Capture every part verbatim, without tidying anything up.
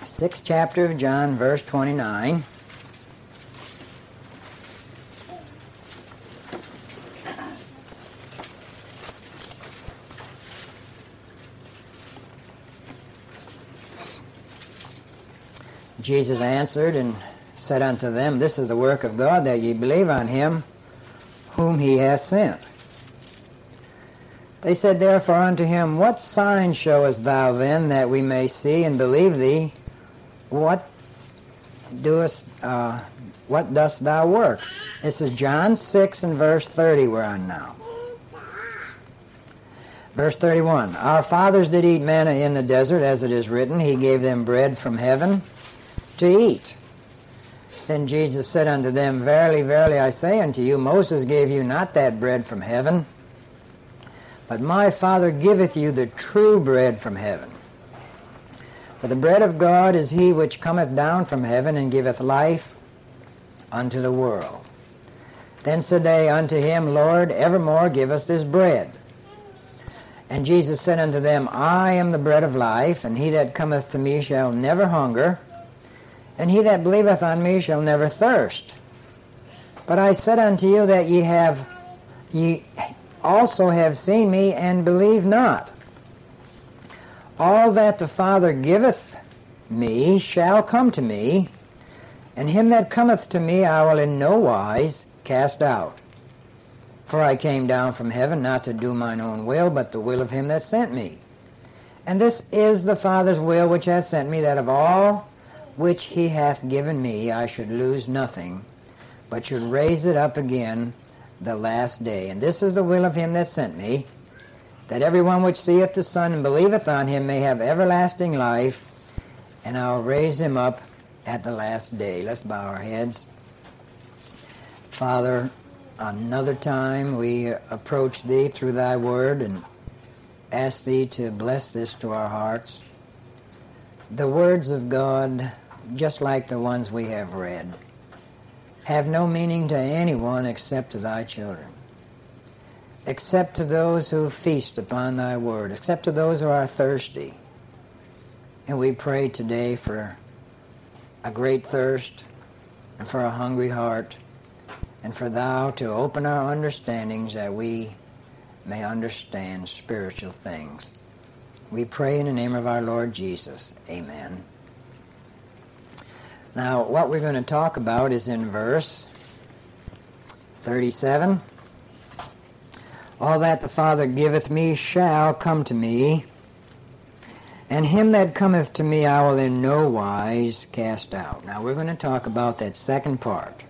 sixth chapter of John, verse twenty-nine. Jesus answered and said unto them, This is the work of God, that ye believe on him whom he hath sent. They said therefore unto him, What sign showest thou then, that we may see and believe thee? What doest, uh, what dost thou work? This is John six and verse thirty we're on now. Verse thirty-one, Our fathers did eat manna in the desert, as it is written, He gave them bread from heaven to eat. Then Jesus said unto them, Verily, verily, I say unto you, Moses gave you not that bread from heaven, but my Father giveth you the true bread from heaven. For the bread of God is he which cometh down from heaven, and giveth life unto the world. Then said they unto him, Lord, evermore give us this bread. And Jesus said unto them, I am the bread of life, and he that cometh to me shall never hunger, and he that believeth on me shall never thirst. But I said unto you that ye have ye also have seen me, and believe not. All that the Father giveth me shall come to me, and him that cometh to me I will in no wise cast out. For I came down from heaven not to do mine own will, but the will of him that sent me. And this is the Father's will which hath sent me, that of all which he hath given me I should lose nothing, but should raise it up again the last day. And this is the will of him that sent me, that every one which seeth the Son and believeth on him may have everlasting life, and I'll raise him up at the last day. Let's bow our heads. Father, another time we approach thee through thy word and ask thee to bless this to our hearts. The words of God, just like the ones we have read, have no meaning to anyone except to thy children, except to those who feast upon thy word, except to those who are thirsty. And we pray today for a great thirst and for a hungry heart, and for thou to open our understandings that we may understand spiritual things. We pray in the name of our Lord Jesus. Amen. Now, what we're going to talk about is in verse thirty-seven. All that the Father giveth me shall come to me, and him that cometh to me I will in no wise cast out. Now, we're going to talk about that second part.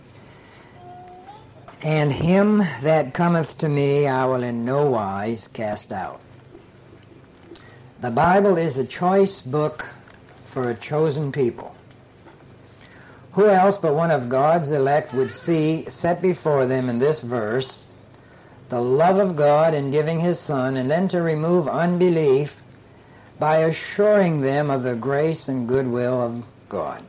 And him that cometh to me I will in no wise cast out. The Bible is a choice book for a chosen people. Who else but one of God's elect would see set before them in this verse the love of God in giving his Son, and then to remove unbelief by assuring them of the grace and goodwill of God?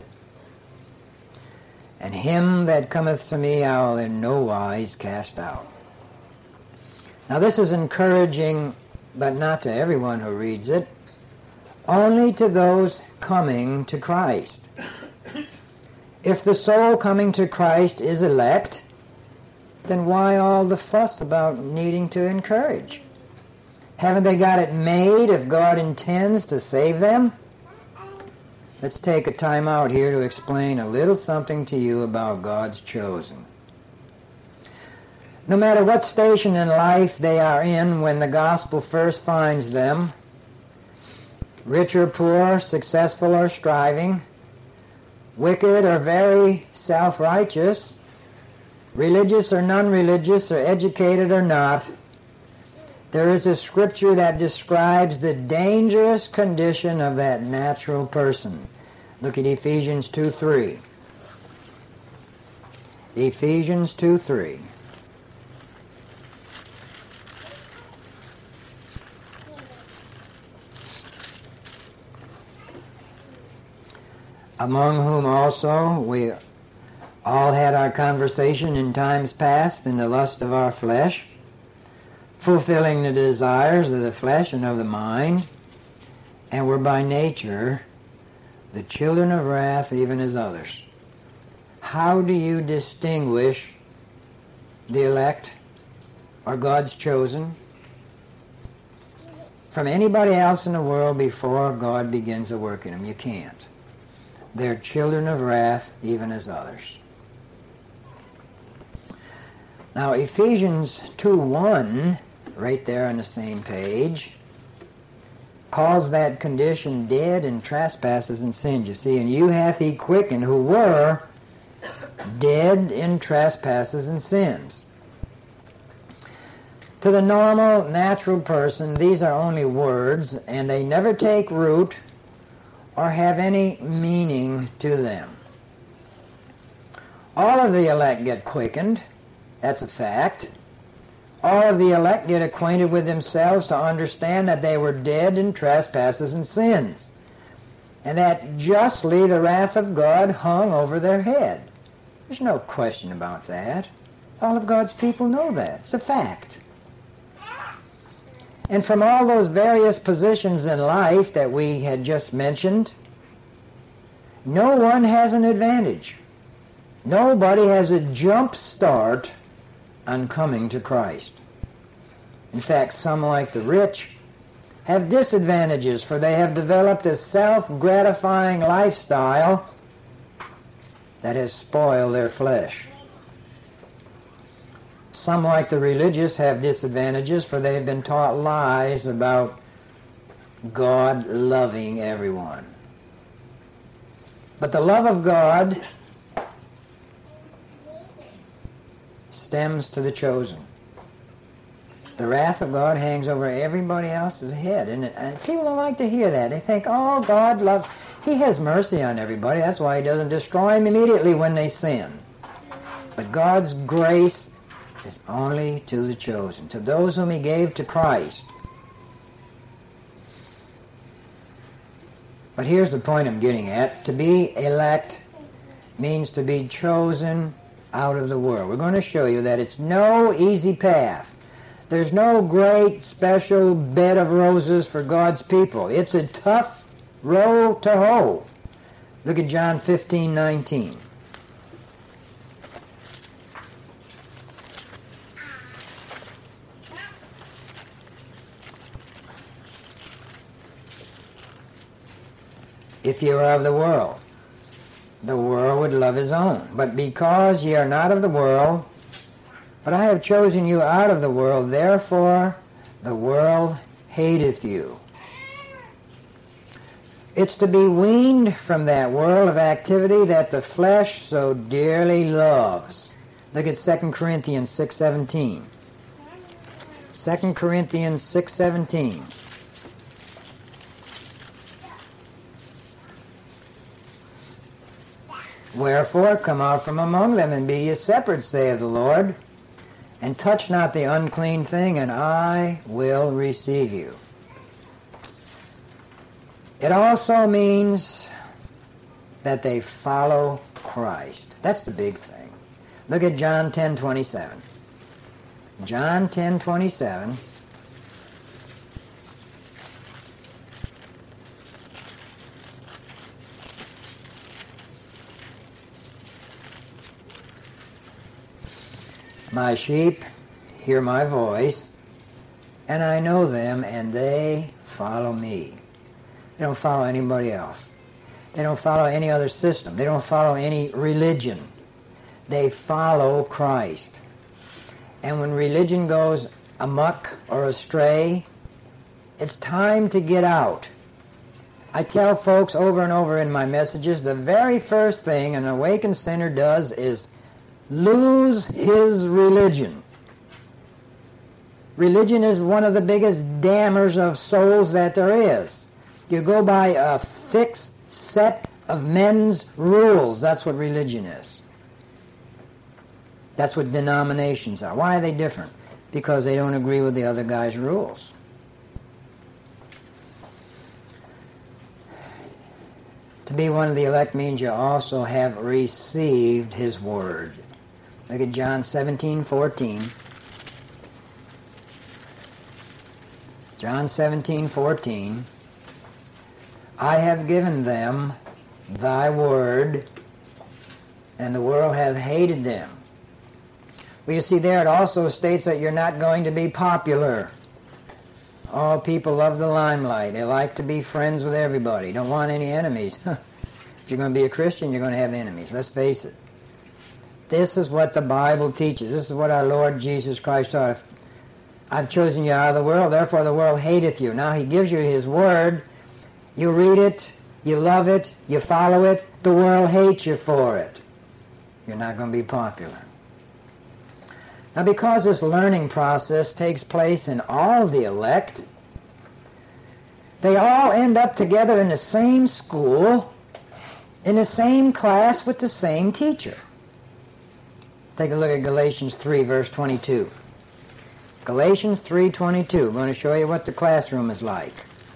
And him that cometh to me I will in no wise cast out. Now this is encouraging, but not to everyone who reads it, only to those coming to Christ. If the soul coming to Christ is elect, then why all the fuss about needing to encourage? Haven't they got it made if God intends to save them? Let's take a time out here to explain a little something to you about God's chosen. No matter what station in life they are in when the gospel first finds them, rich or poor, successful or striving, wicked or very self-righteous, religious or non-religious, or educated or not, there is a scripture that describes the dangerous condition of that natural person. Look at Ephesians two three. Ephesians two three. Among whom also we all had our conversation in times past in the lust of our flesh, fulfilling the desires of the flesh and of the mind, and were by nature the children of wrath even as others. How do you distinguish the elect or God's chosen from anybody else in the world before God begins a work in them? You can't. They're children of wrath even as others. Now Ephesians two one, right there on the same page, calls that condition dead in trespasses and sins. You see, and you hath he quickened who were dead in trespasses and sins. To the normal, natural person, these are only words, and they never take root or have any meaning to them. All of the elect get quickened. That's a fact. All of the elect get acquainted with themselves to understand that they were dead in trespasses and sins, and that justly the wrath of God hung over their head. There's no question about that. All of God's people know that. It's a fact. And from all those various positions in life that we had just mentioned, no one has an advantage. Nobody has a jump start on coming to Christ. In fact, some, like the rich, have disadvantages, for they have developed a self-gratifying lifestyle that has spoiled their flesh. Some, like the religious, have disadvantages, for they have been taught lies about God loving everyone. But the love of God stems to the chosen. The wrath of God hangs over everybody else's head. And, and people don't like to hear that. They think, oh, God loves... He has mercy on everybody. That's why he doesn't destroy them immediately when they sin. But God's grace is only to the chosen, to those whom he gave to Christ. But here's the point I'm getting at. To be elect means to be chosen out of the world. We're going to show you that it's no easy path. There's no great special bed of roses for God's people. It's a tough row to hoe. Look at John fifteen nineteen. If ye were of the world, the world would love his own. But because ye are not of the world, but I have chosen you out of the world, therefore the world hateth you. It's to be weaned from that world of activity that the flesh so dearly loves. Look at Second Corinthians six seventeen. Second Corinthians six seventeen. Wherefore come out from among them, and be ye separate, saith the Lord, and touch not the unclean thing, and I will receive you. It also means that they follow Christ. That's the big thing. Look at John ten twenty-seven. John ten twenty-seven. My sheep hear my voice, and I know them, and they follow me. They don't follow anybody else. They don't follow any other system. They don't follow any religion. They follow Christ. And when religion goes amok or astray, it's time to get out. I tell folks over and over in my messages, the very first thing an awakened sinner does is lose his religion. Religion is one of the biggest damners of souls that there is. You go by a fixed set of men's rules. That's what religion is. That's what denominations are. Why are they different? Because they don't agree with the other guy's rules. To be one of the elect means you also have received his word. Look at John seventeen fourteen. John seventeen fourteen. I have given them thy word, and the world hath hated them. Well, you see there it also states that you're not going to be popular. All people love the limelight. They like to be friends with everybody. Don't want any enemies. If you're going to be a Christian, you're going to have enemies. Let's face it. This is what the Bible teaches. This is what our Lord Jesus Christ taught. I've chosen you out of the world, therefore the world hateth you. Now he gives you his word. You read it, you love it, you follow it. The world hates you for it. You're not going to be popular. Now because this learning process takes place in all the elect, they all end up together in the same school, in the same class with the same teacher. Take a look at Galatians three, verse twenty-two. Galatians three twenty-two. I'm going to show you what the classroom is like.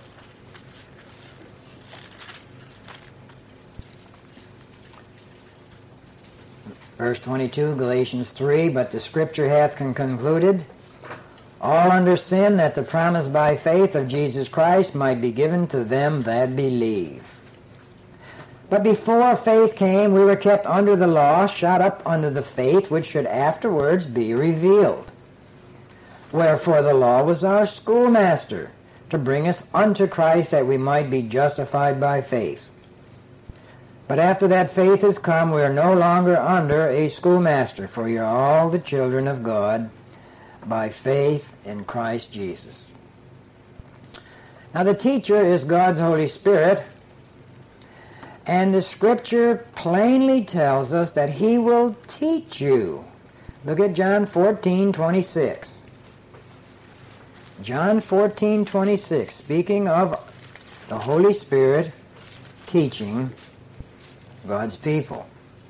Verse twenty-two, Galatians three, but the Scripture hath con- concluded, all under sin, that the promise by faith of Jesus Christ might be given to them that believe. But before faith came, we were kept under the law, shut up under the faith which should afterwards be revealed. Wherefore the law was our schoolmaster, to bring us unto Christ, that we might be justified by faith. But after that faith is come, we are no longer under a schoolmaster, for you are all the children of God by faith in Christ Jesus. Now the teacher is God's Holy Spirit, and the Scripture plainly tells us that he will teach you. Look at John fourteen twenty-six. John fourteen twenty-six, speaking of the Holy Spirit teaching God's people.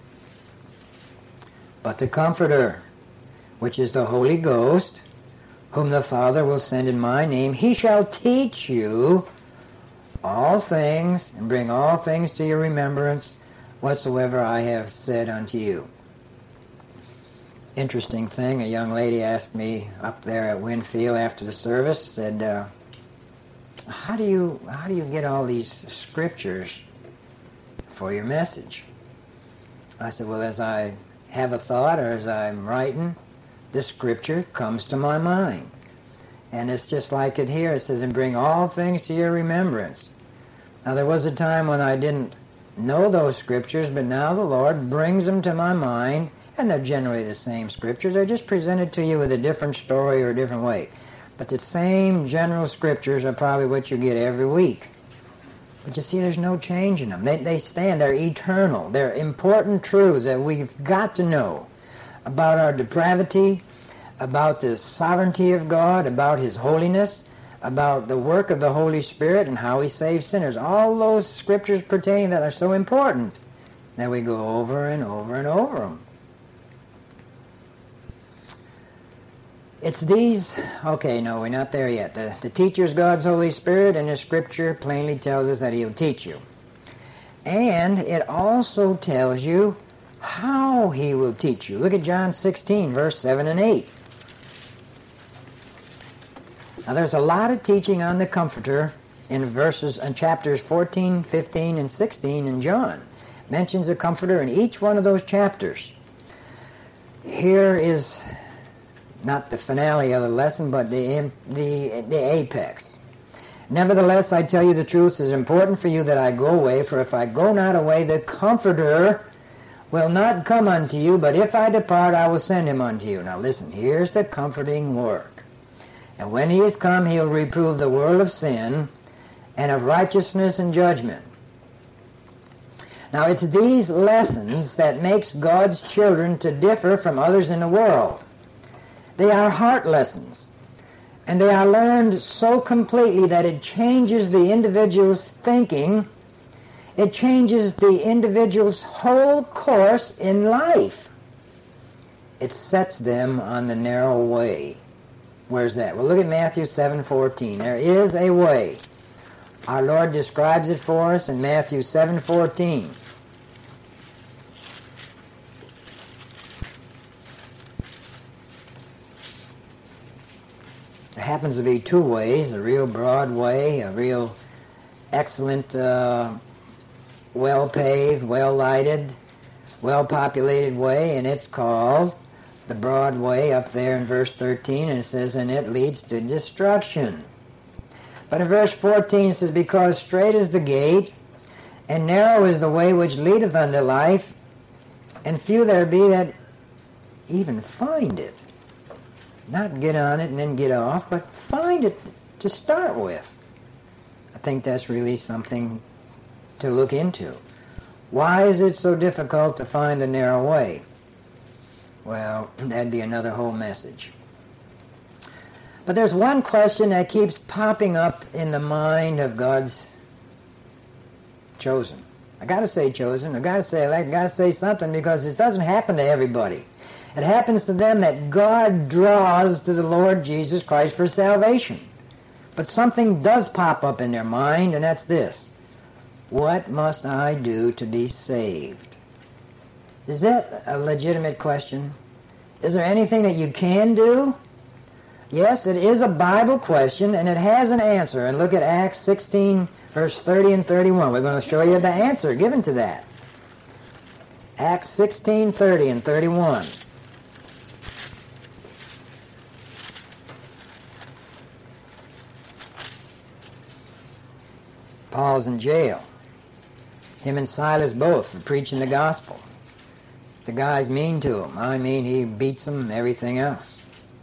But the Comforter, which is the Holy Ghost, whom the Father will send in my name, he shall teach you all things, and bring all things to your remembrance, whatsoever I have said unto you. Interesting thing, a young lady asked me up there at Winfield after the service, said, uh, how do you how do you get all these scriptures for your message? I said, well, as I have a thought or as I'm writing, the Scripture comes to my mind. And it's just like it here. It says, and bring all things to your remembrance. Now, there was a time when I didn't know those Scriptures, but now the Lord brings them to my mind, and they're generally the same Scriptures. They're just presented to you with a different story or a different way. But the same general Scriptures are probably what you get every week. But you see, there's no change in them. They, they stand. They're eternal. They're important truths that we've got to know about our depravity, about the sovereignty of God, about his holiness, about the work of the Holy Spirit and how he saves sinners. All those Scriptures pertaining that are so important that we go over and over and over them. It's these, okay, no, we're not there yet. The, the teacher is God's Holy Spirit, and the Scripture plainly tells us that he'll teach you. And it also tells you how he will teach you. Look at John sixteen, verse seven and eight. Now there's a lot of teaching on the Comforter in verses and chapters fourteen, fifteen, and sixteen in John. It mentions the Comforter in each one of those chapters. Here is not the finale of the lesson, but the, the, the apex. Nevertheless, I tell you the truth, it is important for you that I go away, for if I go not away, the Comforter will not come unto you, but if I depart, I will send him unto you. Now listen, here's the comforting work. And when he is come, he'll reprove the world of sin, and of righteousness and judgment. Now it's these lessons that makes God's children to differ from others in the world. They are heart lessons, and they are learned so completely that it changes the individual's thinking. It changes the individual's whole course in life. It sets them on the narrow way. Where's that? Well, look at Matthew seven fourteen. There is a way. Our Lord describes it for us in Matthew seven fourteen. There happens to be two ways, a real broad way, a real excellent uh, well-paved, well-lighted, well-populated way, and it's called the broad way up there in verse thirteen, and it says, and it leads to destruction. But in verse fourteen it says, because straight is the gate, and narrow is the way which leadeth unto life, and few there be that even find it. Not get on it and then get off, but find it to start with. I think that's really something to look into. Why is it so difficult to find the narrow way? Well, that'd be another whole message. But there's one question that keeps popping up in the mind of God's chosen. I got to say chosen. I got to say elect. I got to say something, because it doesn't happen to everybody. It happens to them that God draws to the Lord Jesus Christ for salvation. But something does pop up in their mind, and that's this: what must I do to be saved? Is that a legitimate question? Is there anything that you can do? Yes, it is a Bible question, and it has an answer. And look at Acts sixteen, verse thirty and thirty-one. We're going to show you the answer given to that. Acts sixteen, thirty and thirty-one. Paul's in jail. Him and Silas both for preaching the gospel. The guy's mean to him. I mean, he beats them and everything else.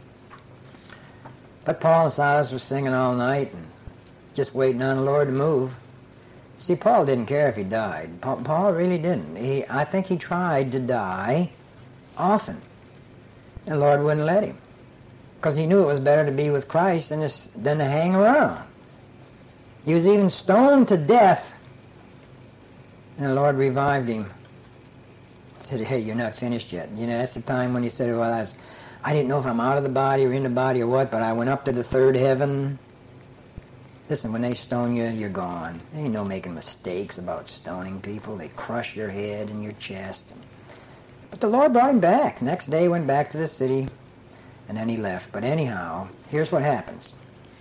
But Paul and Silas were singing all night and just waiting on the Lord to move. See, Paul didn't care if he died. Paul, Paul really didn't. He, I think he tried to die often. And the Lord wouldn't let him, because he knew it was better to be with Christ than to, than to hang around. He was even stoned to death, and the Lord revived him. Said, hey, you're not finished yet. You know, that's the time when he said, well, I, was, I didn't know if I'm out of the body or in the body or what, but I went up to the third heaven. Listen, when they stone you, you're gone. There ain't no making mistakes about stoning people. They crush your head and your chest. But the Lord brought him back. Next day he went back to the city, and then he left. But anyhow, here's what happens.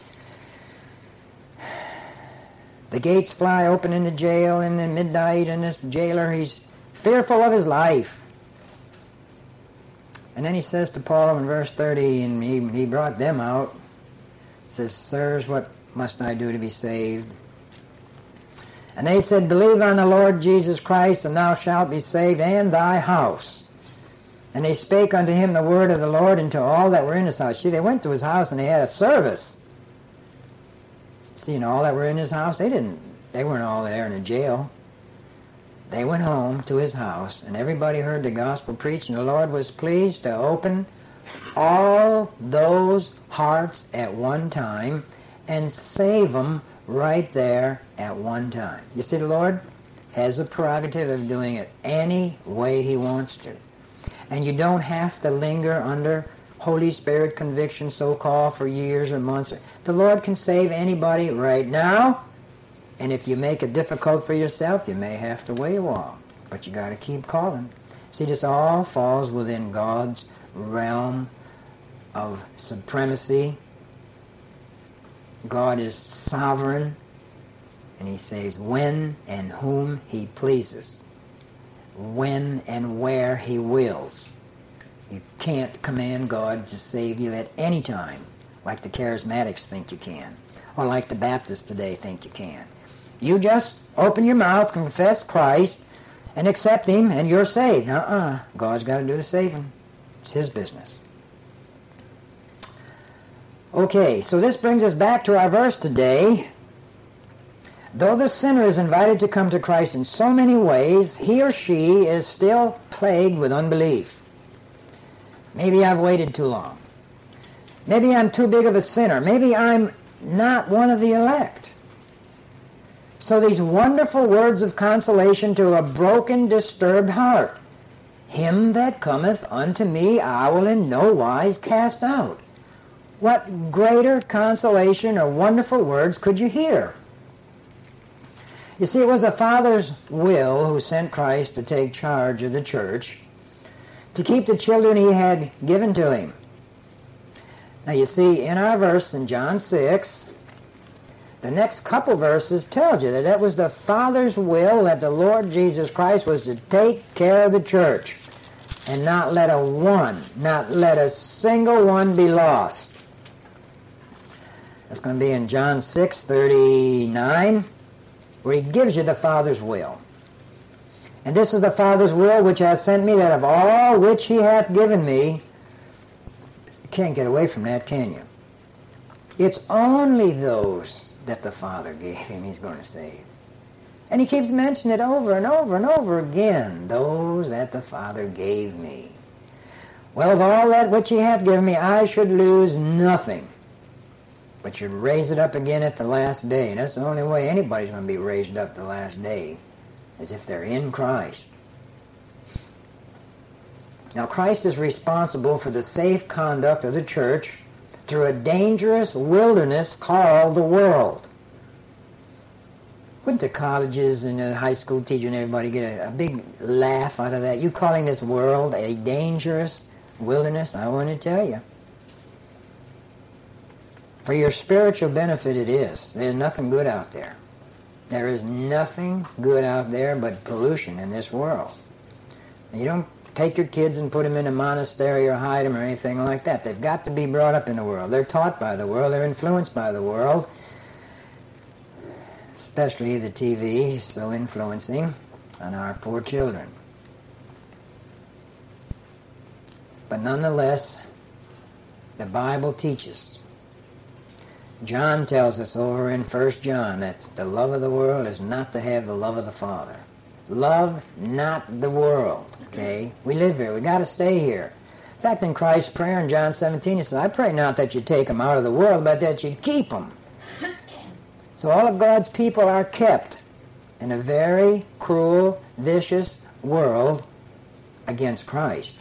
The gates fly open in the jail in the midnight, and this jailer, he's fearful of his life. And then he says to Paul in verse thirty, and he, he brought them out, he says, sirs, what must I do to be saved? And they said, believe on the Lord Jesus Christ, and thou shalt be saved, and thy house. And they spake unto him the word of the Lord, and to all that were in his house. See, they went to his house and they had a service. See, you know, all that were in his house, they didn't, they weren't all there in a jail. They went home to his house, and everybody heard the gospel preached, and the Lord was pleased to open all those hearts at one time and save them right there at one time. You see, the Lord has the prerogative of doing it any way he wants to. And you don't have to linger under Holy Spirit conviction, so-called, for years or months. The Lord can save anybody right now. And if you make it difficult for yourself, you may have to wait a while. But you got to keep calling. See, this all falls within God's realm of supremacy. God is sovereign, and he saves when and whom he pleases, when and where he wills. You can't command God to save you at any time, like the charismatics think you can, or like the Baptists today think you can. You just open your mouth, confess Christ, and accept him, and you're saved. Uh-uh. God's got to do the saving. It's his business. Okay, so this brings us back to our verse today. Though the sinner is invited to come to Christ in so many ways, he or she is still plagued with unbelief. Maybe I've waited too long. Maybe I'm too big of a sinner. Maybe I'm not one of the elect. So these wonderful words of consolation to a broken, disturbed heart. Him that cometh unto me I will in no wise cast out. What greater consolation or wonderful words could you hear? You see, it was the Father's will who sent Christ to take charge of the church, to keep the children he had given to him. Now you see, in our verse in John six, The next couple verses tells you that that was the Father's will, that the Lord Jesus Christ was to take care of the church and not let a one, not let a single one be lost. That's going to be in John six thirty-nine, where he gives you the Father's will. And this is the Father's will which hath sent me, that of all which he hath given me, you can't get away from that, can you? It's only those that the Father gave him he's going to save. And he keeps mentioning it over and over and over again. Those that the Father gave me. Well, of all that which he hath given me, I should lose nothing, but should raise it up again at the last day. And that's the only way anybody's going to be raised up the last day, is if they're in Christ. Now, Christ is responsible for the safe conduct of the church through a dangerous wilderness called the world. Wouldn't the colleges and the high school teacher and everybody get a, a big laugh out of that? You calling this world a dangerous wilderness? I want to tell you. For your spiritual benefit it is. There's nothing good out there. There is nothing good out there but pollution in this world. You don't take your kids and put them in a monastery or hide them or anything like that. They've got to be brought up in the world. They're taught by the world. They're influenced by the world. Especially the T V, so influencing on our poor children. But nonetheless, the Bible teaches. John tells us over in First John that the love of the world is not to have the love of the Father. Love not the world, okay? We live here. We got to stay here. In fact, in Christ's prayer in John seventeen, he says, I pray not that you take them out of the world, but that you keep them. So all of God's people are kept in a very cruel, vicious world against Christ.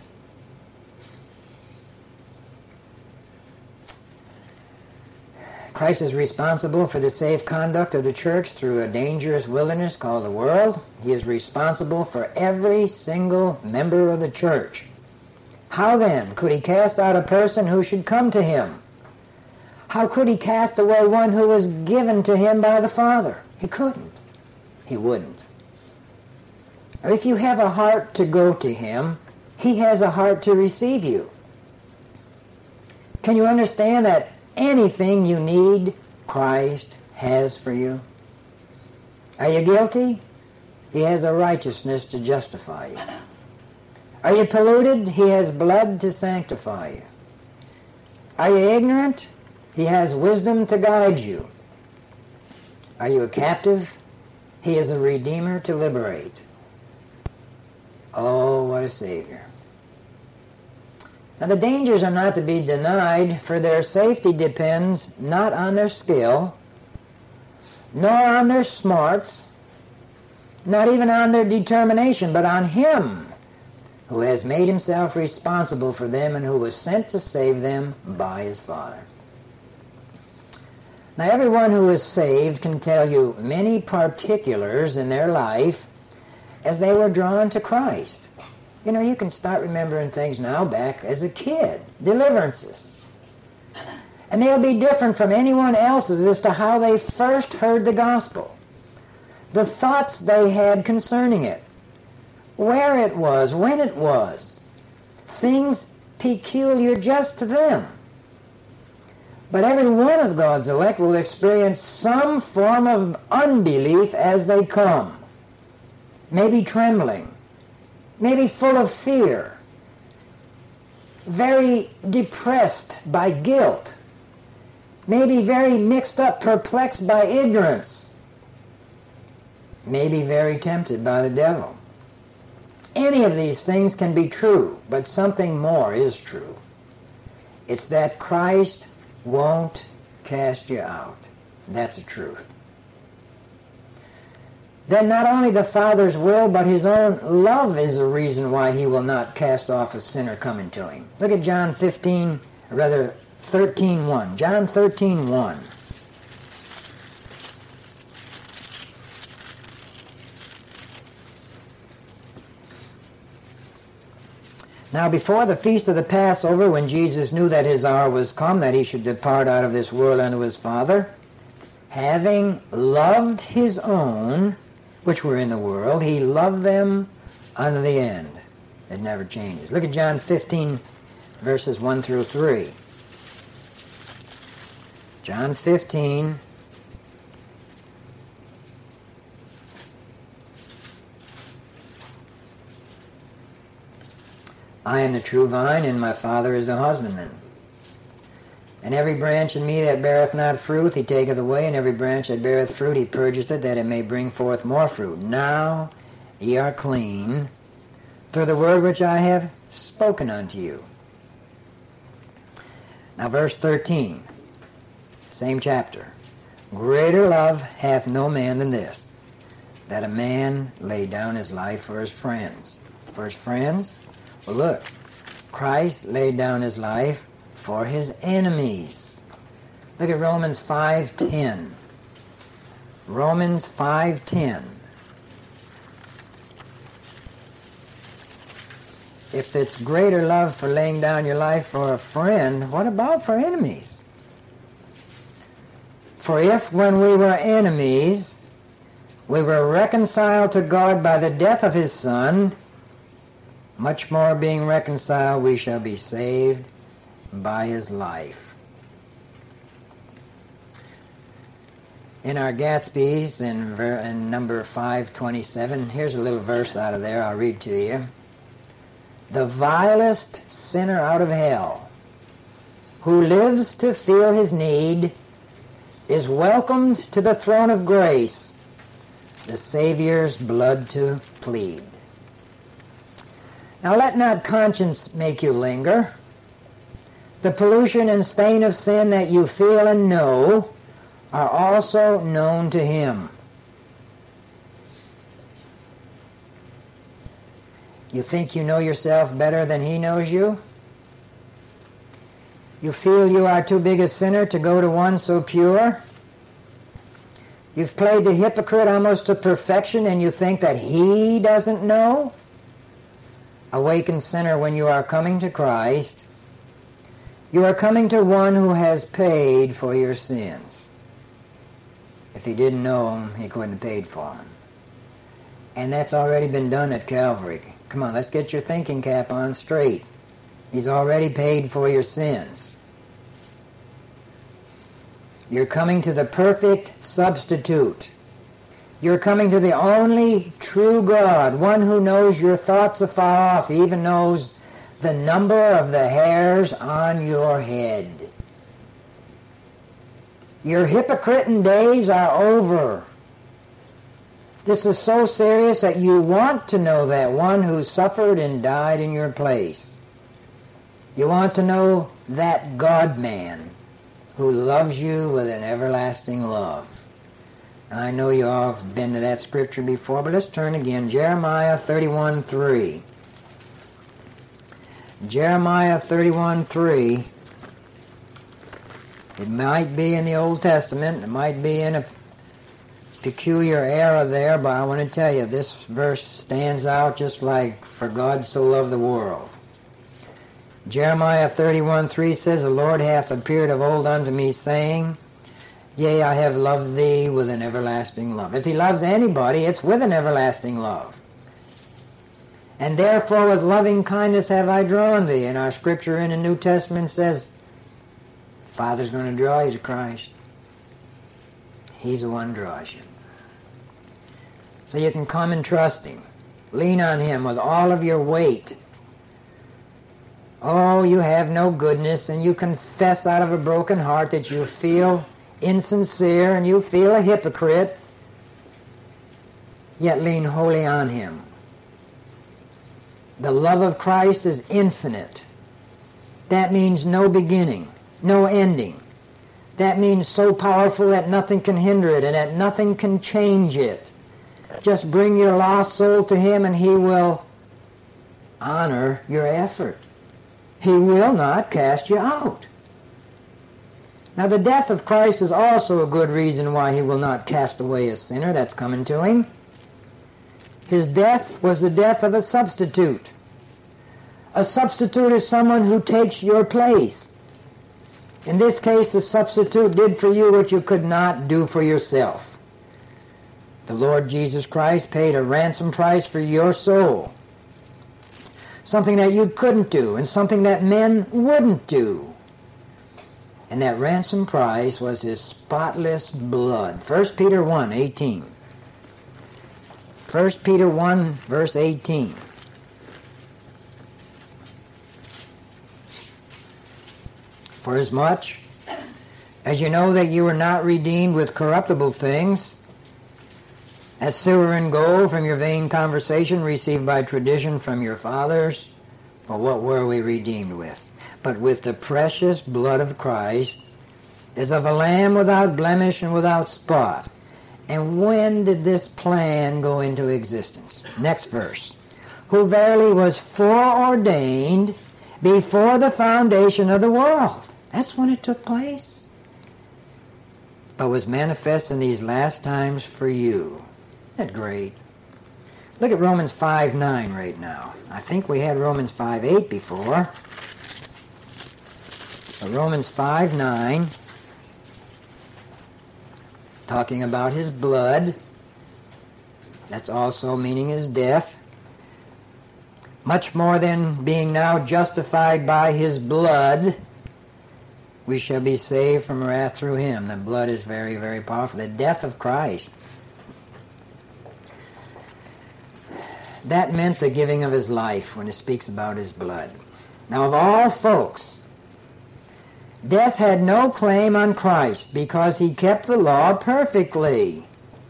Christ is responsible for the safe conduct of the church through a dangerous wilderness called the world. He is responsible for every single member of the church. How then could he cast out a person who should come to him? How could he cast away one who was given to him by the Father? He couldn't. He wouldn't. If you have a heart to go to him, he has a heart to receive you. Can you understand that anything you need, Christ has for you? Are you guilty? He has a righteousness to justify you. Are you polluted? He has blood to sanctify you. Are you ignorant? He has wisdom to guide you. Are you a captive? He is a redeemer to liberate. Oh, what a Savior. Now the dangers are not to be denied, for their safety depends not on their skill, nor on their smarts, not even on their determination, but on Him who has made Himself responsible for them and who was sent to save them by His Father. Now everyone who is saved can tell you many particulars in their life as they were drawn to Christ. You know, you can start remembering things now back as a kid, deliverances. And they'll be different from anyone else's as to how they first heard the gospel, the thoughts they had concerning it, where it was, when it was, things peculiar just to them. But every one of God's elect will experience some form of unbelief as they come, maybe trembling, maybe full of fear, very depressed by guilt, maybe very mixed up, perplexed by ignorance, maybe very tempted by the devil. Any of these things can be true, but something more is true. It's that Christ won't cast you out. That's the truth. Then not only the Father's will, but His own love is the reason why He will not cast off a sinner coming to Him. Look at John fifteen, or rather thirteen one. John thirteen one. Now before the feast of the Passover, when Jesus knew that His hour was come, that He should depart out of this world unto His Father, having loved his own, which were in the world, he loved them unto the end. It never changes. Look at John fifteen, verses one through three. John fifteen, I am the true vine, and my Father is the husbandman. And every branch in me that beareth not fruit, he taketh away, and every branch that beareth fruit, he purgeth it, that it may bring forth more fruit. Now ye are clean through the word which I have spoken unto you. Now verse thirteen, same chapter. Greater love hath no man than this, that a man lay down his life for his friends. For his friends? Well, look, Christ laid down his life for his enemies. Look at Romans five ten. Romans five ten. If it's greater love for laying down your life for a friend, what about for enemies? For if when we were enemies, we were reconciled to God by the death of his Son, much more being reconciled we shall be saved by his life. In our Gatsby's, in, ver- in number five twenty-seven, here's a little verse out of there I'll read to you. The vilest sinner out of hell, who lives to feel his need, is welcomed to the throne of grace, the Savior's blood to plead. Now let not conscience make you linger. The pollution and stain of sin that you feel and know are also known to him. You think you know yourself better than he knows you? You feel you are too big a sinner to go to one so pure? You've played the hypocrite almost to perfection and you think that he doesn't know? Awakened sinner, when you are coming to Christ, you are coming to one who has paid for your sins. If he didn't know them, he couldn't have paid for them. And that's already been done at Calvary. Come on, let's get your thinking cap on straight. He's already paid for your sins. You're coming to the perfect substitute. You're coming to the only true God, one who knows your thoughts afar off. He even knows the number of the hairs on your head. Your hypocrite days are over. This is so serious that you want to know that one who suffered and died in your place. You want to know that God-man who loves you with an everlasting love. I know you all have been to that scripture before, but let's turn again. Jeremiah thirty-one three. Jeremiah thirty-one three. It might be in the Old Testament. It might be in a peculiar era there, but I want to tell you, this verse stands out just like, for God so loved the world. Jeremiah thirty-one three says, The Lord hath appeared of old unto me, saying, Yea, I have loved thee with an everlasting love. If he loves anybody, it's with an everlasting love. And therefore with loving kindness have I drawn thee. And our scripture in the New Testament says, the Father's going to draw you to Christ. He's the one who draws you. So you can come and trust him. Lean on him with all of your weight. Oh, you have no goodness, and you confess out of a broken heart that you feel insincere and you feel a hypocrite, yet lean wholly on him. The love of Christ is infinite. That means no beginning, no ending. That means so powerful that nothing can hinder it and that nothing can change it. Just bring your lost soul to him and he will honor your effort. He will not cast you out. Now the death of Christ is also a good reason why he will not cast away a sinner that's coming to him. His death was the death of a substitute. A substitute is someone who takes your place. In this case, the substitute did for you what you could not do for yourself. The Lord Jesus Christ paid a ransom price for your soul. Something that you couldn't do and something that men wouldn't do. And that ransom price was his spotless blood. First Peter one eighteen. First Peter one, verse eighteen. Forasmuch as you know that you were not redeemed with corruptible things, as silver and gold from your vain conversation received by tradition from your fathers, for what were we redeemed with? But with the precious blood of Christ, as of a lamb without blemish and without spot. And when did this plan go into existence? Next verse. Who verily was foreordained before the foundation of the world. That's when it took place. But was manifest in these last times for you. Isn't that great? Look at Romans five nine right now. I think we had Romans five eight before. So Romans five nine, talking about his blood. That's also meaning his death. Much more than being now justified by his blood, we shall be saved from wrath through him. The blood is very, very powerful. The death of Christ. That meant the giving of his life when it speaks about his blood. Now, of all folks, death had no claim on Christ because he kept the law perfectly.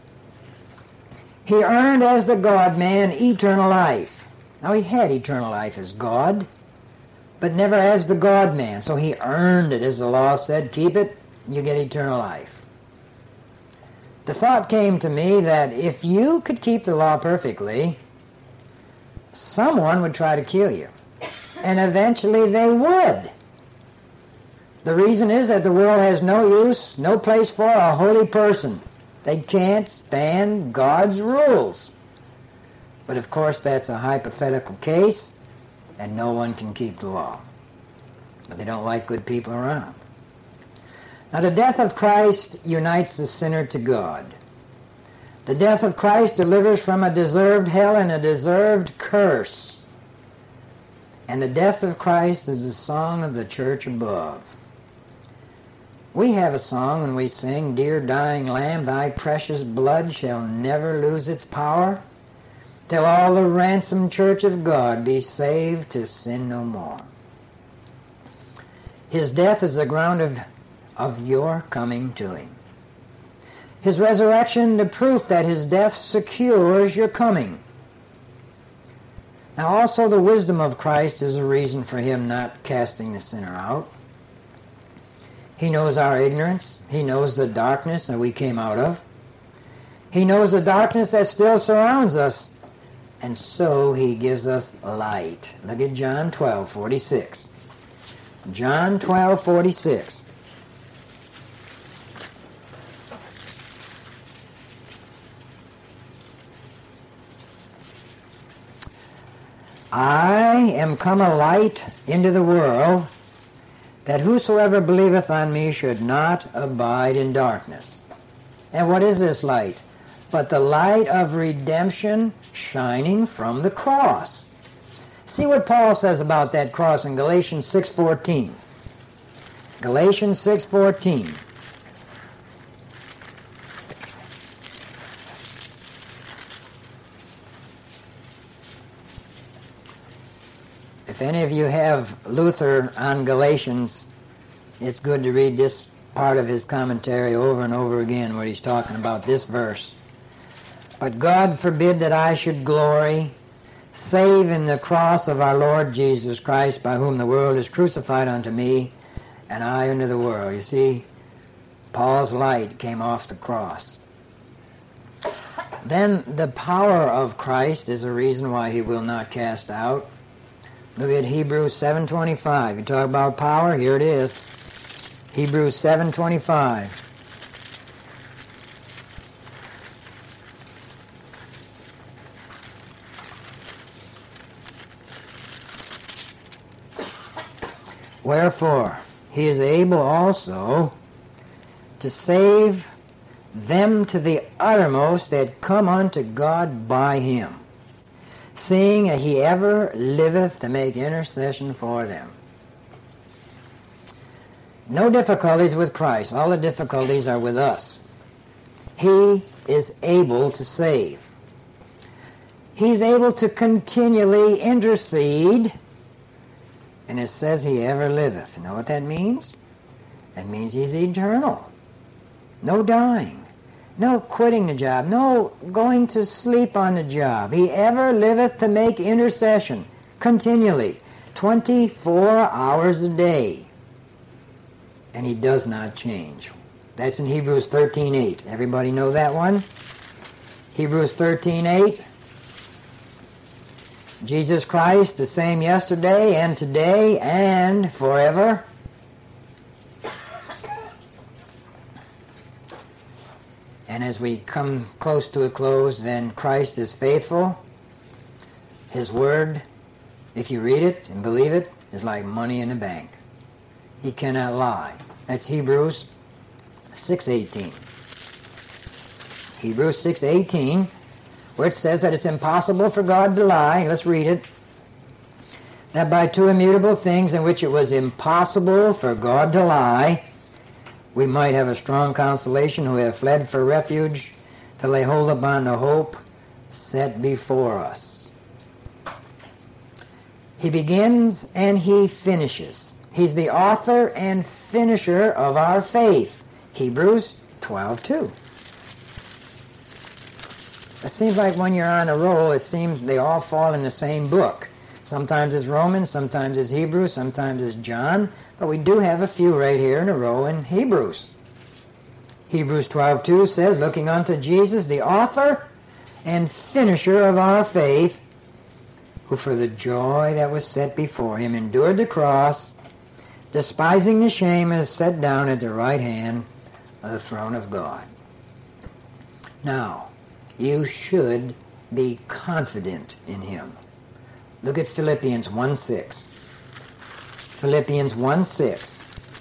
He earned as the God-man eternal life. Now, he had eternal life as God, but never as the God-man. So he earned it, as the law said, keep it, you get eternal life. The thought came to me that if you could keep the law perfectly, someone would try to kill you. And eventually they would. The reason is that the world has no use, no place for a holy person. They can't stand God's rules. But of course that's a hypothetical case, and no one can keep the law. But they don't like good people around. Now the death of Christ unites the sinner to God. The death of Christ delivers from a deserved hell and a deserved curse. And the death of Christ is the song of the church above. We have a song when we sing, Dear dying Lamb, thy precious blood shall never lose its power, till all the ransomed church of God be saved to sin no more. His death is the ground of, of your coming to him. His resurrection, the proof that his death secures your coming. Now also the wisdom of Christ is a reason for him not casting the sinner out. He knows our ignorance. He knows the darkness that we came out of. He knows the darkness that still surrounds us. And so he gives us light. Look at John twelve forty-six. John twelve forty-six. I am come a light into the world, that whosoever believeth on me should not abide in darkness. And what is this light? But the light of redemption shining from the cross. See what Paul says about that cross in Galatians six fourteen. Galatians six fourteen. If any of you have Luther on Galatians, it's good to read this part of his commentary over and over again where he's talking about this verse. But God forbid that I should glory, save in the cross of our Lord Jesus Christ, by whom the world is crucified unto me, and I unto the world. You see, Paul's light came off the cross. Then the power of Christ is a reason why he will not cast out. Look at Hebrews seven twenty-five. You talk about power, here it is. Hebrews seven twenty-five. Wherefore, he is able also to save them to the uttermost that come unto God by him, seeing that he ever liveth to make intercession for them. No difficulties with Christ. All the difficulties are with us. He is able to save. He's able to continually intercede, and it says he ever liveth. You know what that means? That means he's eternal. No dying. No quitting the job. No going to sleep on the job. He ever liveth to make intercession continually, twenty-four hours a day. And he does not change. That's in Hebrews thirteen eight. Everybody know that one? Hebrews thirteen eight. Jesus Christ, the same yesterday and today and forever. And as we come close to a close, then Christ is faithful. His word, if you read it and believe it, is like money in the bank. He cannot lie. That's Hebrews six eighteen. Hebrews six eighteen, where it says that it's impossible for God to lie. Let's read it. That by two immutable things in which it was impossible for God to lie, we might have a strong consolation who have fled for refuge to lay hold upon the hope set before us. He begins and he finishes. He's the author and finisher of our faith. Hebrews twelve two. It seems like when you're on a roll, it seems they all fall in the same book. Sometimes it's Romans, sometimes it's Hebrews, sometimes it's John, but we do have a few right here in a row in Hebrews. Hebrews twelve two says, looking unto Jesus, the author and finisher of our faith, who for the joy that was set before him endured the cross, despising the shame, is set down at the right hand of the throne of God. Now, you should be confident in him. Look at Philippians one six. Philippians one six.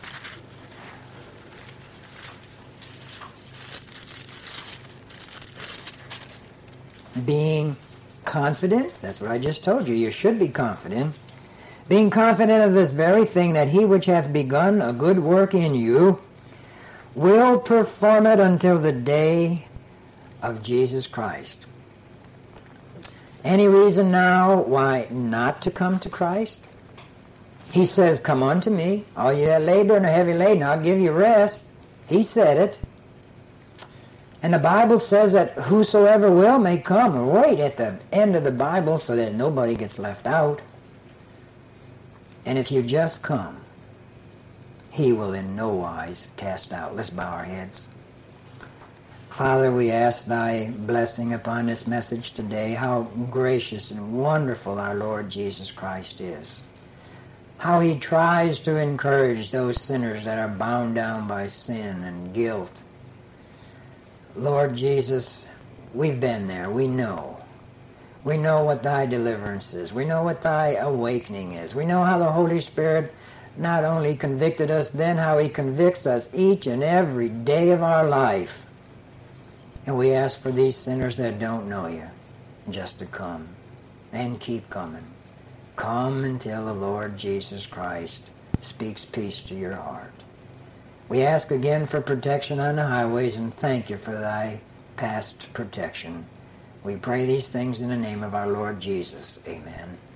Being confident, that's what I just told you, you should be confident. Being confident of this very thing, that he which hath begun a good work in you will perform it until the day of Jesus Christ. Any reason now why not to come to Christ? He says, come unto me, all ye that labor and are heavy laden, I'll give you rest. He said it. And the Bible says that whosoever will may come. Right at the end of the Bible so that nobody gets left out. And if you just come, he will in no wise cast out. Let's bow our heads. Father, we ask thy blessing upon this message today. How gracious and wonderful our Lord Jesus Christ is. How he tries to encourage those sinners that are bound down by sin and guilt. Lord Jesus, we've been there. We know. We know what thy deliverance is. We know what thy awakening is. We know how the Holy Spirit not only convicted us then, how he convicts us each and every day of our life. And we ask for these sinners that don't know you just to come and keep coming. Come until the Lord Jesus Christ speaks peace to your heart. We ask again for protection on the highways and thank you for thy past protection. We pray these things in the name of our Lord Jesus. Amen.